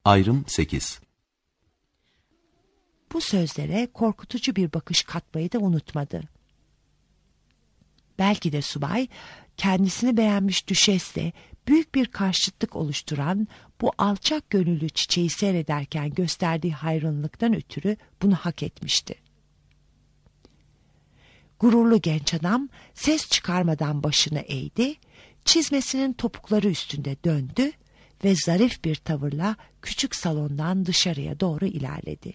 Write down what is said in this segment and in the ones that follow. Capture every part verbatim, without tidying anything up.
Ayrım sekiz. Bu sözlere korkutucu bir bakış katmayı da unutmadı. Belki de subay, kendisini beğenmiş düşesle büyük bir karşıtlık oluşturan bu alçak gönüllü çiçeği seyrederken gösterdiği hayranlıktan ötürü bunu hak etmişti. Gururlu genç adam ses çıkarmadan başını eğdi, çizmesinin topukları üstünde döndü ve zarif bir tavırla küçük salondan dışarıya doğru ilerledi.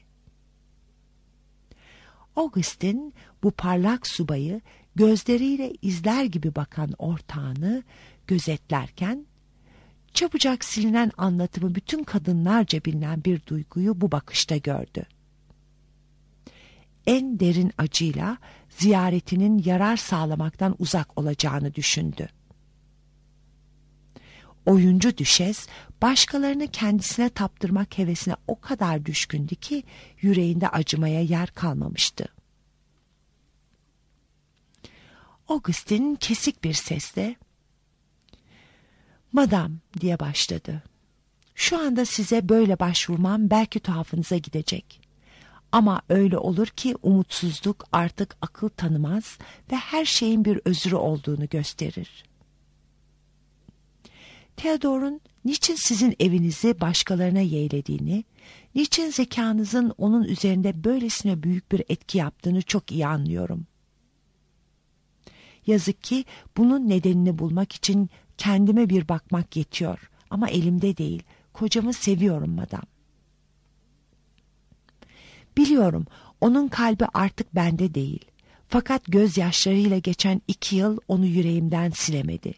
Augustin bu parlak subayı gözleriyle izler gibi bakan ortağını gözetlerken, çabucak silinen anlatımı bütün kadınlarca bilinen bir duyguyu bu bakışta gördü. En derin acıyla ziyaretinin yarar sağlamaktan uzak olacağını düşündü. Oyuncu düşes başkalarını kendisine taptırmak hevesine o kadar düşkündü ki yüreğinde acımaya yer kalmamıştı. Augustin kesik bir sesle "Madam" diye başladı. "Şu anda size böyle başvurmam belki tuhafınıza gidecek. Ama öyle olur ki umutsuzluk artık akıl tanımaz ve her şeyin bir özrü olduğunu gösterir. Theodore'un niçin sizin evinizi başkalarına yeğlediğini, niçin zekanızın onun üzerinde böylesine büyük bir etki yaptığını çok iyi anlıyorum. Yazık ki bunun nedenini bulmak için kendime bir bakmak yetiyor ama elimde değil. Kocamı seviyorum madam. Biliyorum onun kalbi artık bende değil. Fakat gözyaşlarıyla geçen iki yıl onu yüreğimden silemedi.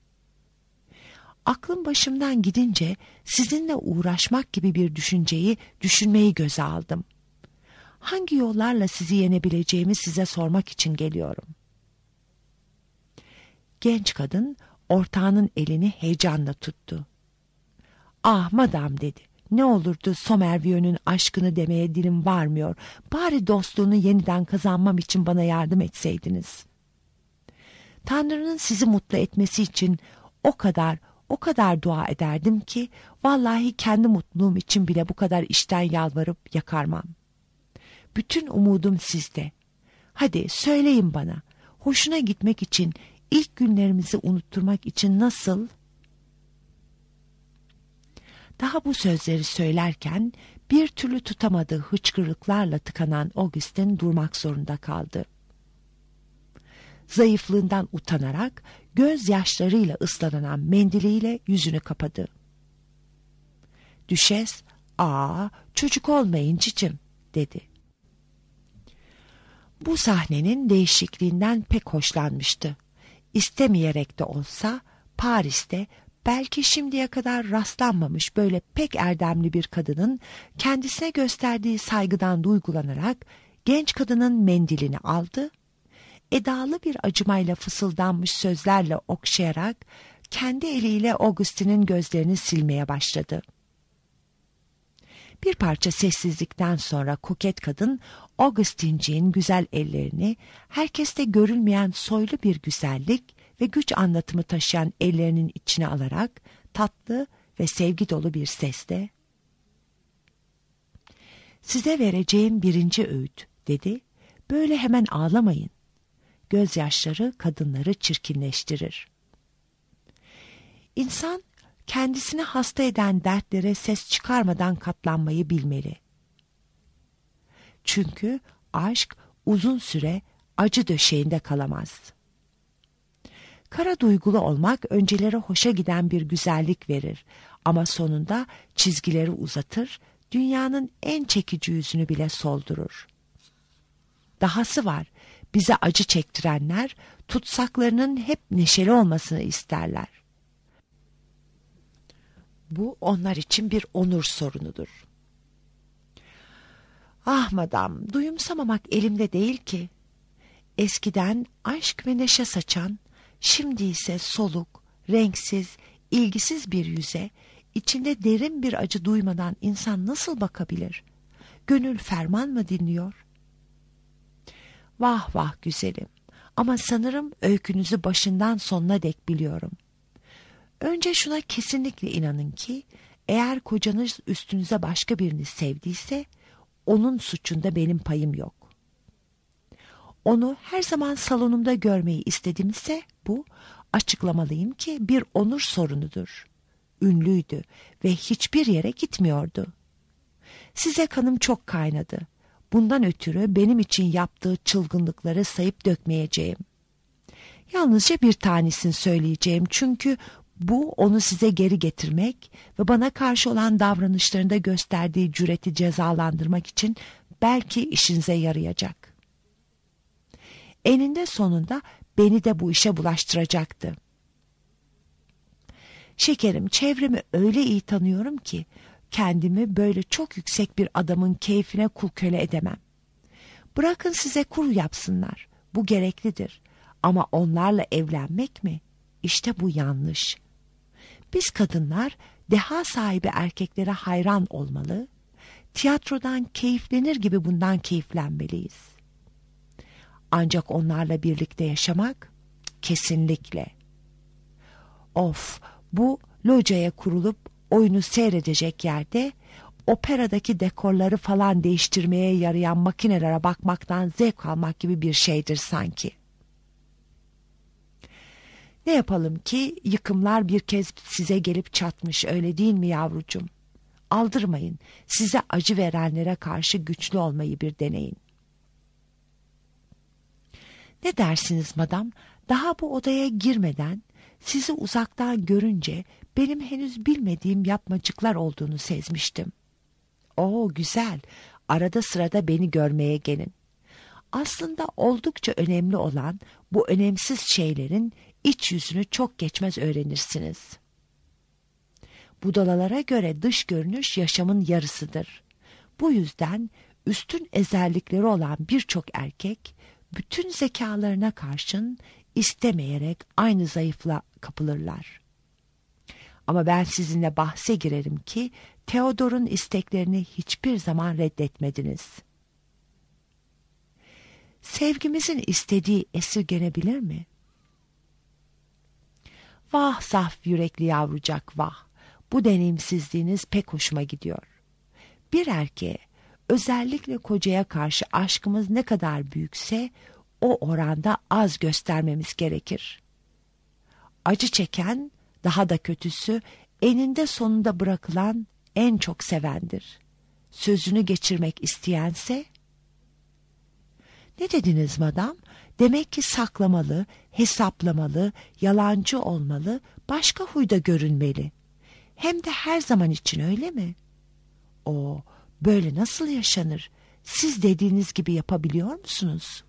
Aklım başımdan gidince sizinle uğraşmak gibi bir düşünceyi düşünmeyi göze aldım. Hangi yollarla sizi yenebileceğimi size sormak için geliyorum." Genç kadın ortağının elini heyecanla tuttu. "Ah madam" dedi. "Ne olurdu Somervieux'un aşkını demeye dilim varmıyor. Bari dostluğunu yeniden kazanmam için bana yardım etseydiniz. Tanrı'nın sizi mutlu etmesi için o kadar o kadar dua ederdim ki vallahi kendi mutluluğum için bile bu kadar işten yalvarıp yakarmam. Bütün umudum sizde. Hadi söyleyin bana, hoşuna gitmek için, ilk günlerimizi unutturmak için nasıl?" Daha bu sözleri söylerken bir türlü tutamadığı hıçkırıklarla tıkanan Augustin durmak zorunda kaldı. Zayıflığından utanarak gözyaşlarıyla ıslanan mendiliyle yüzünü kapadı. Düşes, "Aa, çocuk olmayın cicim" dedi. Bu sahnenin değişikliğinden pek hoşlanmıştı. İstemeyerek de olsa Paris'te belki şimdiye kadar rastlanmamış böyle pek erdemli bir kadının kendisine gösterdiği saygıdan duygulanarak genç kadının mendilini aldı, edalı bir acımayla fısıldanmış sözlerle okşayarak kendi eliyle Augustin'in gözlerini silmeye başladı. Bir parça sessizlikten sonra koket kadın Augustinciğin güzel ellerini herkeste görülmeyen soylu bir güzellik ve güç anlatımı taşıyan ellerinin içine alarak tatlı ve sevgi dolu bir sesle "Size vereceğim birinci öğüt" dedi. "Böyle hemen ağlamayın. Gözyaşları kadınları çirkinleştirir. İnsan kendisini hasta eden dertlere ses çıkarmadan katlanmayı bilmeli. Çünkü aşk uzun süre acı döşeğinde kalamaz. Kara duygulu olmak önceleri hoşa giden bir güzellik verir ama sonunda çizgileri uzatır, dünyanın en çekici yüzünü bile soldurur. Dahası var, bize acı çektirenler tutsaklarının hep neşeli olmasını isterler. Bu onlar için bir onur sorunudur. Ah madam, duyumsamamak elimde değil ki. Eskiden aşk ve neşe saçan, şimdi ise soluk, renksiz, ilgisiz bir yüze, içinde derin bir acı duymadan insan nasıl bakabilir? Gönül ferman mı dinliyor? Vah vah güzelim, ama sanırım öykünüzü başından sonuna dek biliyorum. Önce şuna kesinlikle inanın ki, Eğer kocanız üstünüze başka birini sevdiyse onun suçunda benim payım yok. Onu her zaman salonumda görmeyi istedimse bu, açıklamalıyım ki bir onur sorunudur. Ünlüydü ve hiçbir yere gitmiyordu. Size kanım çok kaynadı. Bundan ötürü benim için yaptığı çılgınlıkları sayıp dökmeyeceğim. Yalnızca bir tanesini söyleyeceğim çünkü bu onu size geri getirmek ve bana karşı olan davranışlarında gösterdiği cüreti cezalandırmak için belki işinize yarayacak. Eninde sonunda beni de bu işe bulaştıracaktı. Şekerim, çevremi öyle iyi tanıyorum ki kendimi böyle çok yüksek bir adamın keyfine kul köle edemem. Bırakın size kur yapsınlar. Bu gereklidir. Ama onlarla evlenmek mi? İşte bu yanlış. Biz kadınlar deha sahibi erkeklere hayran olmalı, tiyatrodan keyiflenir gibi bundan keyiflenmeliyiz. Ancak onlarla birlikte yaşamak kesinlikle. Of, bu locaya kurulup oyunu seyredecek yerde operadaki dekorları falan değiştirmeye yarayan makinelere bakmaktan zevk almak gibi bir şeydir sanki. Ne yapalım ki yıkımlar bir kez size gelip çatmış, öyle değil mi yavrucuğum? Aldırmayın, size acı verenlere karşı güçlü olmayı bir deneyin. Ne dersiniz madam? Daha bu odaya girmeden sizi uzaktan görünce benim henüz bilmediğim yapmacıklar olduğunu sezmiştim. Oo, güzel, arada sırada beni görmeye gelin. Aslında oldukça önemli olan bu önemsiz şeylerin iç yüzünü çok geçmez öğrenirsiniz. Budalalara göre dış görünüş yaşamın yarısıdır. Bu yüzden üstün özellikleri olan birçok erkek bütün zekalarına karşın istemeyerek aynı zayıfla kapılırlar. Ama ben sizinle bahse girerim ki Theodor'un isteklerini hiçbir zaman reddetmediniz. Sevgimizin istediği esirgenebilir mi? Vah saf yürekli yavrucak vah, bu deneyimsizliğiniz pek hoşuma gidiyor. Bir erkeğe, özellikle kocaya karşı aşkımız ne kadar büyükse o oranda az göstermemiz gerekir. Acı çeken, daha da kötüsü eninde sonunda bırakılan en çok sevendir. Sözünü geçirmek isteyense... Ne dediniz madam? Demek ki saklamalı, hesaplamalı, yalancı olmalı, başka huyda görünmeli. Hem de her zaman için, öyle mi? O, böyle nasıl yaşanır? Siz dediğiniz gibi yapabiliyor musunuz?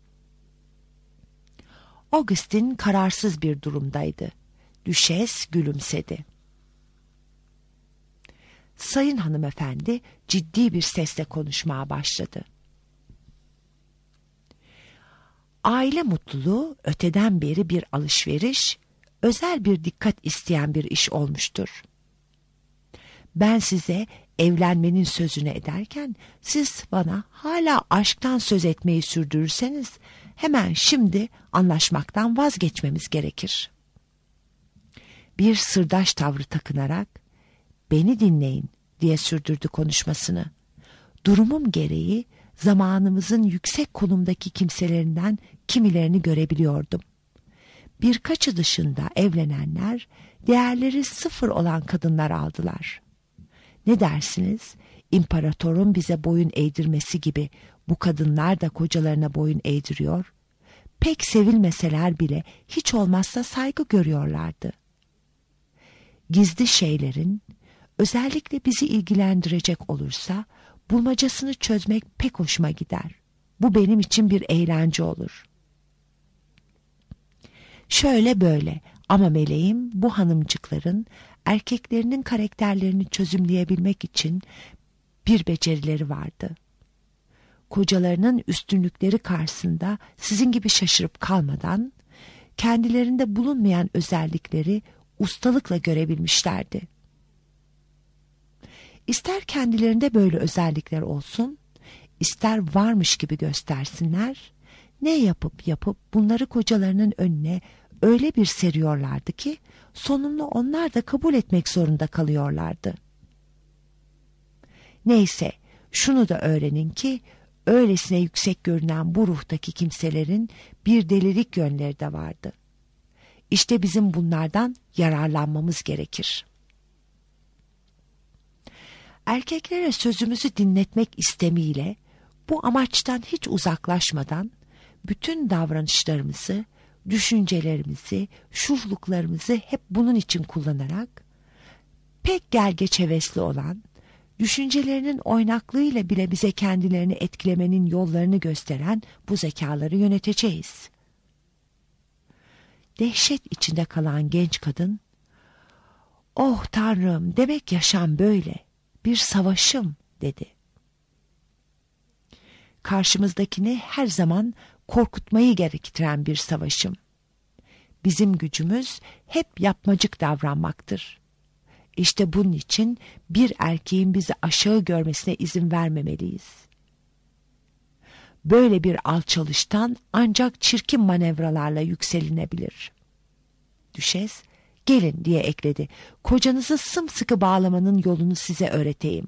Augustin kararsız bir durumdaydı. Düşes gülümsedi. Sayın hanımefendi ciddi bir sesle konuşmaya başladı. Aile mutluluğu öteden beri bir alışveriş, özel bir dikkat isteyen bir iş olmuştur. Ben size evlenmenin sözünü ederken siz bana hala aşktan söz etmeyi sürdürürseniz hemen şimdi anlaşmaktan vazgeçmemiz gerekir. Bir sırdaş tavrı takınarak beni dinleyin diye sürdürdü konuşmasını. Durumum gereği zamanımızın yüksek konumdaki kimselerinden kimilerini görebiliyordum. Birkaçı dışında evlenenler değerleri sıfır olan kadınlar aldılar. Ne dersiniz? İmparatorun bize boyun eğdirmesi gibi bu kadınlar da kocalarına boyun eğdiriyor. Pek sevilmeseler bile hiç olmazsa saygı görüyorlardı. Gizli şeylerin, özellikle bizi ilgilendirecek olursa, bulmacasını çözmek pek hoşuma gider. Bu benim için bir eğlence olur. Şöyle böyle ama meleğim bu hanımcıkların erkeklerinin karakterlerini çözümleyebilmek için bir becerileri vardı. Kocalarının üstünlükleri karşısında sizin gibi şaşırıp kalmadan kendilerinde bulunmayan özellikleri ustalıkla görebilmişlerdi. İster kendilerinde böyle özellikler olsun, ister varmış gibi göstersinler, ne yapıp yapıp bunları kocalarının önüne öyle bir seriyorlardı ki sonunda onlar da kabul etmek zorunda kalıyorlardı. Neyse, şunu da öğrenin ki öylesine yüksek görünen bu ruhtaki kimselerin bir delilik yönleri de vardı. İşte bizim bunlardan yararlanmamız gerekir. Erkeklere sözümüzü dinletmek istemiyle bu amaçtan hiç uzaklaşmadan bütün davranışlarımızı, düşüncelerimizi, şuhluklarımızı hep bunun için kullanarak pek gelgeç hevesli olan, düşüncelerinin oynaklığıyla bile bize kendilerini etkilemenin yollarını gösteren bu zekaları yöneteceğiz. Dehşet içinde kalan genç kadın, "Oh Tanrım, demek yaşam böyle, bir savaşım," dedi. Karşımızdakini her zaman korkutmayı gerektiren bir savaşım. Bizim gücümüz hep yapmacık davranmaktır. İşte bunun için bir erkeğin bizi aşağı görmesine izin vermemeliyiz. Böyle bir alçalıştan ancak çirkin manevralarla yükselinebilir. Düşes, "Gelin," diye ekledi. "Kocanızı sımsıkı bağlamanın yolunu size öğreteyim."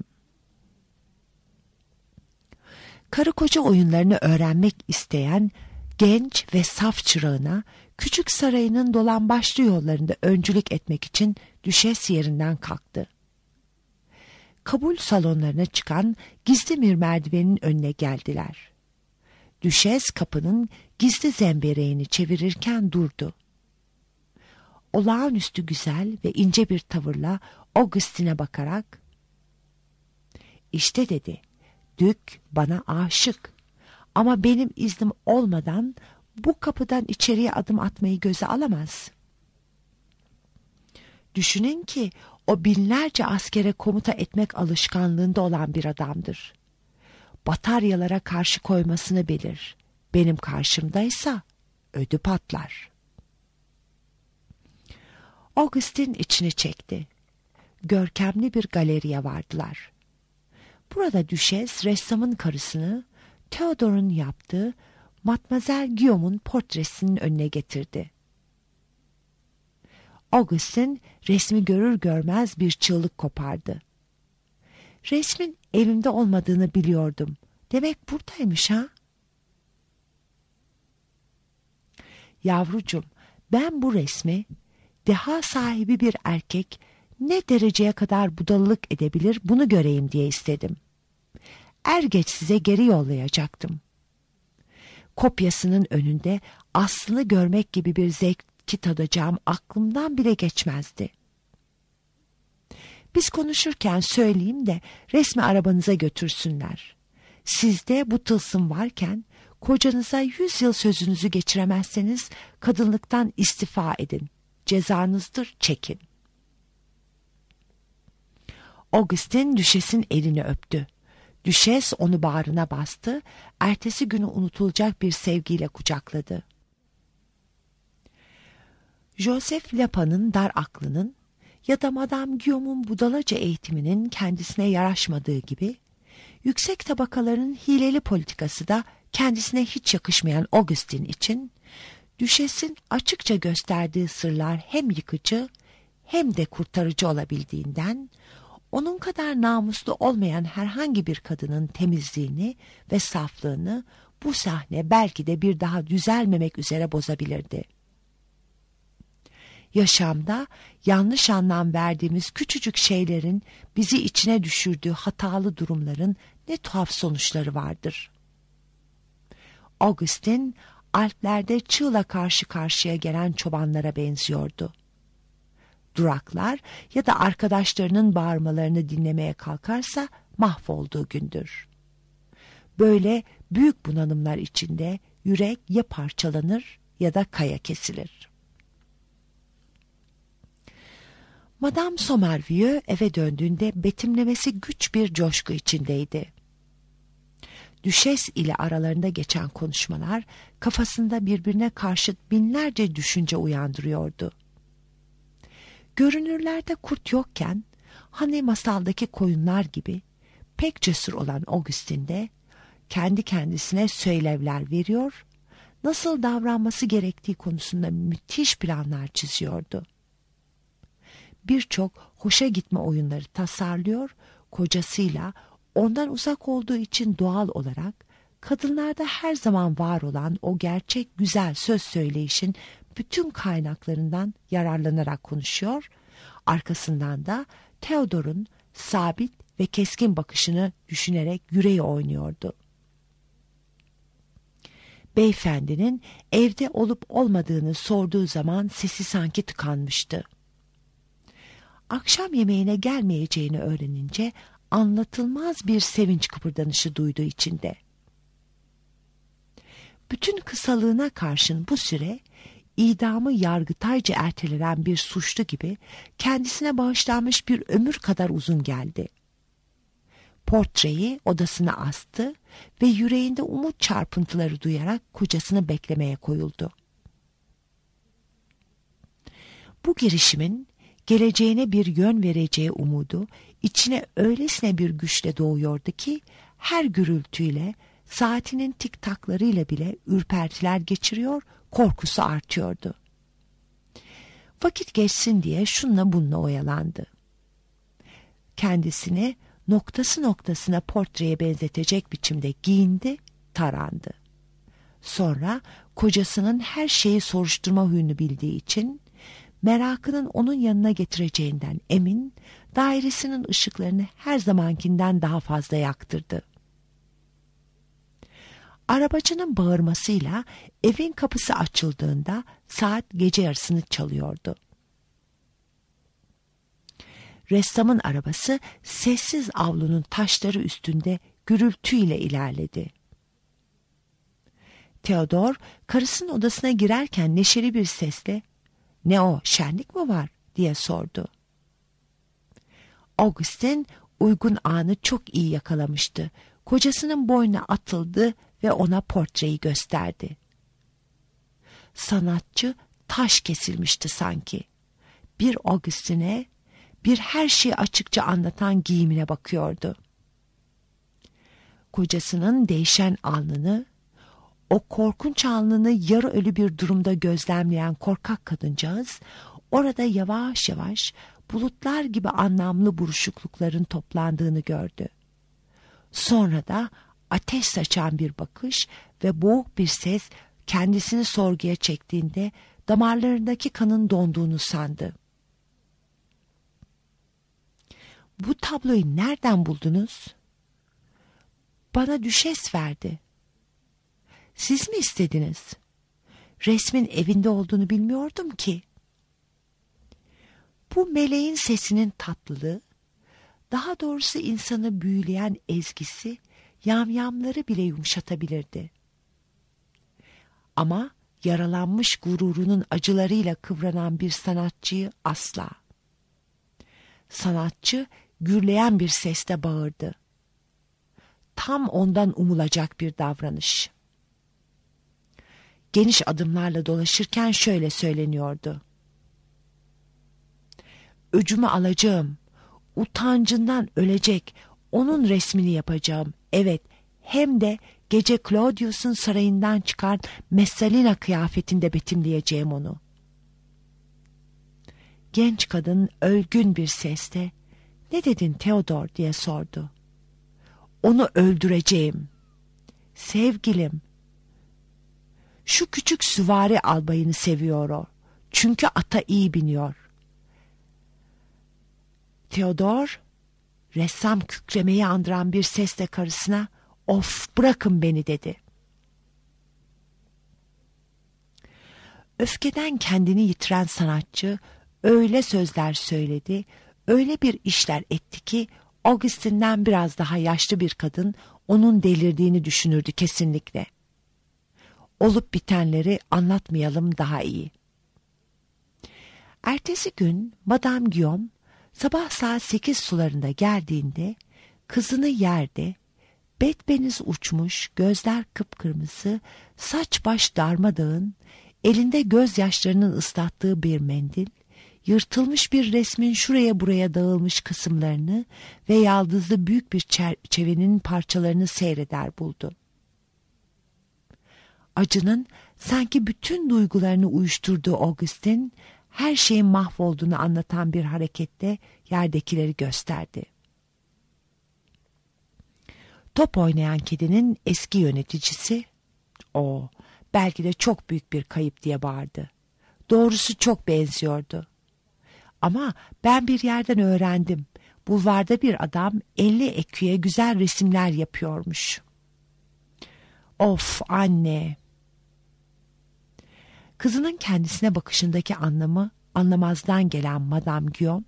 Karı koca oyunlarını öğrenmek isteyen genç ve saf çırağına küçük sarayının dolambaçlı yollarında öncülük etmek için düşes yerinden kalktı. Kabul salonlarına çıkan gizli bir merdivenin önüne geldiler. Düşes kapının gizli zembereğini çevirirken durdu. Olağanüstü güzel ve ince bir tavırla Augustine'e bakarak, "İşte," dedi, "Dük bana aşık ama benim iznim olmadan bu kapıdan içeriye adım atmayı göze alamaz. Düşünün ki o binlerce askere komuta etmek alışkanlığında olan bir adamdır. Bataryalara karşı koymasını bilir. Benim karşımdaysa ödü patlar." Augustin içini çekti. Görkemli bir galeriye vardılar. Burada düşes ressamın karısını Theodor'un yaptığı Mademoiselle Guillaume'un portresinin önüne getirdi. Augustin resmi görür görmez bir çığlık kopardı. "Resmin evimde olmadığını biliyordum. Demek buradaymış ha?" "Yavrucum, ben bu resmi deha sahibi bir erkek ne dereceye kadar budalalık edebilir bunu göreyim diye istedim. Er geç size geri yollayacaktım. Kopyasının önünde aslını görmek gibi bir zevki tadacağım aklımdan bile geçmezdi. Biz konuşurken söyleyeyim de resmi arabanıza götürsünler. Sizde bu tılsım varken kocanıza yüz yıl sözünüzü geçiremezseniz kadınlıktan istifa edin. Cezanızdır, çekin." Augustin düşesin elini öptü. Düşes onu bağrına bastı, ertesi günü unutulacak bir sevgiyle kucakladı. Joseph Lapa'nın dar aklının ya da Madame Guillaume'un budalaca eğitiminin kendisine yaraşmadığı gibi, yüksek tabakaların hileli politikası da kendisine hiç yakışmayan Augustin için, düşesin açıkça gösterdiği sırlar hem yıkıcı hem de kurtarıcı olabildiğinden, onun kadar namuslu olmayan herhangi bir kadının temizliğini ve saflığını bu sahne belki de bir daha düzelmemek üzere bozabilirdi. Yaşamda yanlış anlam verdiğimiz küçücük şeylerin bizi içine düşürdüğü hatalı durumların ne tuhaf sonuçları vardır. Augustin, Alplerde çığla karşı karşıya gelen çobanlara benziyordu. Duraklar ya da arkadaşlarının bağırmalarını dinlemeye kalkarsa mahvolduğu gündür. Böyle büyük bunalımlar içinde yürek ya parçalanır ya da kaya kesilir. Madame Sommervieux eve döndüğünde betimlemesi güç bir coşku içindeydi. Düşes ile aralarında geçen konuşmalar kafasında birbirine karşıt binlerce düşünce uyandırıyordu. Görünürlerde kurt yokken, hani masaldaki koyunlar gibi pek cesur olan Augustin de kendi kendisine söylevler veriyor, nasıl davranması gerektiği konusunda müthiş planlar çiziyordu. Birçok hoşa gitme oyunları tasarlıyor, kocasıyla ondan uzak olduğu için doğal olarak kadınlarda her zaman var olan o gerçek güzel söz söyleyişin bütün kaynaklarından yararlanarak konuşuyor, arkasından da Theodor'un sabit ve keskin bakışını düşünerek yüreği oynuyordu. Beyefendinin evde olup olmadığını sorduğu zaman sesi sanki tıkanmıştı. Akşam yemeğine gelmeyeceğini öğrenince anlatılmaz bir sevinç kıpırdanışı duydu içinde. Bütün kısalığına karşın bu süre idamı yargıtayca ertelenen bir suçlu gibi kendisine bağışlanmış bir ömür kadar uzun geldi. Portreyi odasına astı ve yüreğinde umut çarpıntıları duyarak kocasını beklemeye koyuldu. Bu girişimin geleceğine bir yön vereceği umudu içine öylesine bir güçle doğuyordu ki her gürültüyle, saatinin tik taklarıyla bile ürpertiler geçiriyor, korkusu artıyordu. Vakit geçsin diye şunla bununla oyalandı. Kendisini noktası noktasına portreye benzetecek biçimde giyindi, tarandı. Sonra kocasının her şeyi soruşturma huyunu bildiği için merakının onun yanına getireceğinden emin, dairesinin ışıklarını her zamankinden daha fazla yaktırdı. Arabacının bağırmasıyla evin kapısı açıldığında saat gece yarısını çalıyordu. Ressamın arabası sessiz avlunun taşları üstünde gürültüyle ilerledi. Theodor karısının odasına girerken neşeli bir sesle "Ne o, şenlik mi var?" diye sordu. Augustin uygun anı çok iyi yakalamıştı. Kocasının boynuna atıldı ve ona portreyi gösterdi. Sanatçı taş kesilmişti sanki. Bir Augustin'e, bir her şeyi açıkça anlatan giyimine bakıyordu. Kocasının değişen alnını, o korkunç alnını yarı ölü bir durumda gözlemleyen korkak kadıncağız, orada yavaş yavaş bulutlar gibi anlamlı buruşuklukların toplandığını gördü. Sonra da ateş saçan bir bakış ve boğuk bir ses kendisini sorguya çektiğinde damarlarındaki kanın donduğunu sandı. "Bu tabloyu nereden buldunuz?" "Bana düşes verdi." "Siz mi istediniz?" "Resmin evinde olduğunu bilmiyordum ki." Bu meleğin sesinin tatlılığı, daha doğrusu insanı büyüleyen ezgisi, yamyamları bile yumuşatabilirdi. Ama yaralanmış gururunun acılarıyla kıvranan bir sanatçıyı asla. Sanatçı gürleyen bir sesle bağırdı. Tam ondan umulacak bir davranış. Geniş adımlarla dolaşırken şöyle söyleniyordu: "Öcümü alacağım. Utancından ölecek. Onun resmini yapacağım. Evet, hem de gece Claudius'un sarayından çıkan Messalina kıyafetinde betimleyeceğim onu." Genç kadın ölgün bir sesle "Ne dedin Theodor?" diye sordu. "Onu öldüreceğim." "Sevgilim, şu küçük süvari albayını seviyor o. Çünkü ata iyi biniyor." Theodor, ressam kükremeyi andıran bir sesle karısına "Of, bırakın beni," dedi. Öfkeden kendini yitiren sanatçı öyle sözler söyledi, öyle bir işler etti ki Augustin'den biraz daha yaşlı bir kadın onun delirdiğini düşünürdü kesinlikle. Olup bitenleri anlatmayalım daha iyi. Ertesi gün Madame Guillaume sabah saat sekiz sularında geldiğinde kızını yerde, betbeniz uçmuş, gözler kıpkırmızı, saç baş darmadağın, elinde gözyaşlarının ıslattığı bir mendil, yırtılmış bir resmin şuraya buraya dağılmış kısımlarını ve yaldızlı büyük bir çerçevenin parçalarını seyreder buldu. Acının sanki bütün duygularını uyuşturduğu Augustin, her şeyin mahvolduğunu anlatan bir hareketle yerdekileri gösterdi. Top oynayan kedinin eski yöneticisi, o belki de çok büyük bir kayıp diye bağırdı. Doğrusu çok benziyordu. Ama ben bir yerden öğrendim. Bulvarda bir adam elli eküye güzel resimler yapıyormuş. Of anne! Kızının kendisine bakışındaki anlamı anlamazdan gelen Madame Guillaume,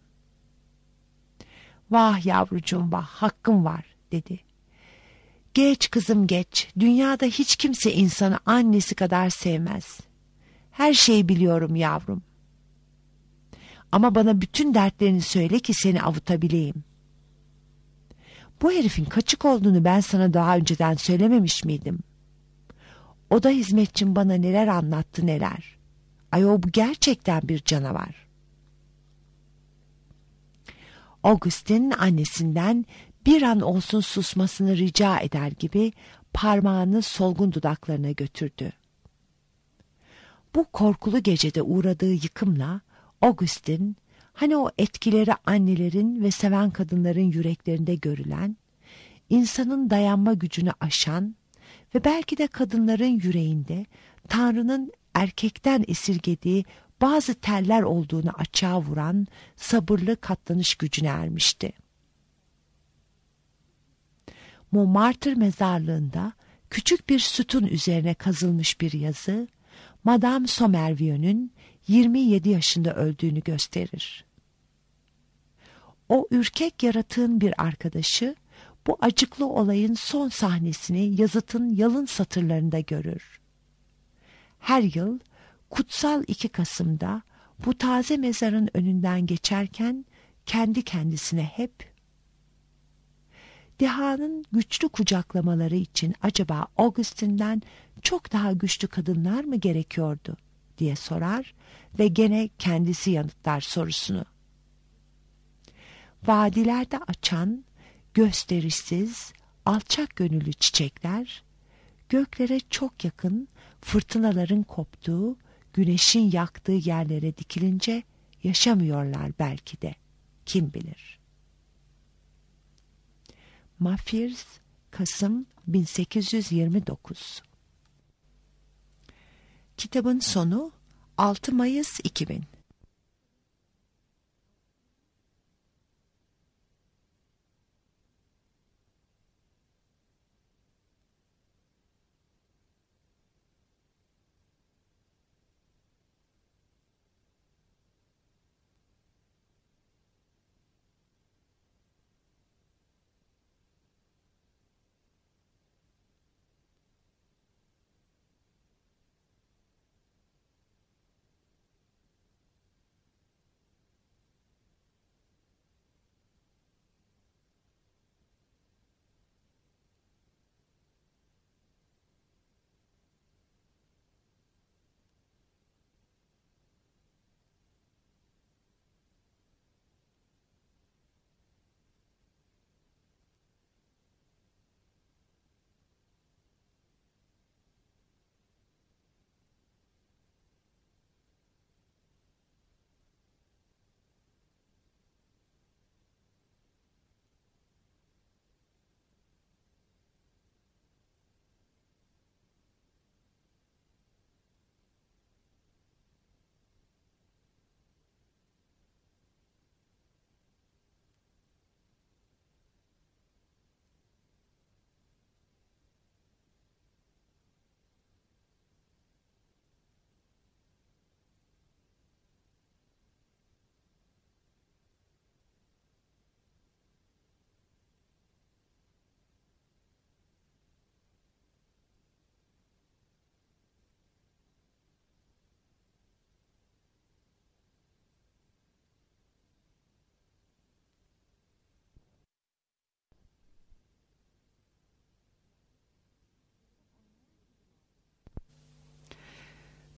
"Vah yavrucuğum vah, hakkım var," dedi. "Geç kızım geç. Dünyada hiç kimse insanı annesi kadar sevmez. Her şeyi biliyorum yavrum. Ama bana bütün dertlerini söyle ki seni avutabileyim. Bu herifin kaçık olduğunu ben sana daha önceden söylememiş miydim? Oda hizmetçim bana neler anlattı neler. Ayol bu gerçekten bir canavar." Augustin annesinden bir an olsun susmasını rica eder gibi parmağını solgun dudaklarına götürdü. Bu korkulu gecede uğradığı yıkımla Augustin, hani o etkileri annelerin ve seven kadınların yüreklerinde görülen, insanın dayanma gücünü aşan ve belki de kadınların yüreğinde Tanrı'nın erkekten esirgediği bazı teller olduğunu açığa vuran sabırlı katlanış gücüne ermişti. Montmartre mezarlığında küçük bir sütun üzerine kazılmış bir yazı, Madame Sommervieux'ün yirmi yedi yaşında öldüğünü gösterir. O ürkek yaratığın bir arkadaşı, bu acıklı olayın son sahnesini yazıtın yalın satırlarında görür. Her yıl kutsal iki Kasım'da bu taze mezarın önünden geçerken kendi kendisine hep, dehanın güçlü kucaklamaları için acaba Augustin'den çok daha güçlü kadınlar mı gerekiyordu diye sorar ve gene kendisi yanıtlar sorusunu. Vadilerde açan gösterişsiz, alçak gönüllü çiçekler, göklere çok yakın fırtınaların koptuğu, güneşin yaktığı yerlere dikilince yaşamıyorlar belki de, kim bilir. Mafirs, Kasım bin sekiz yüz yirmi dokuz. Kitabın sonu altı Mayıs iki bin.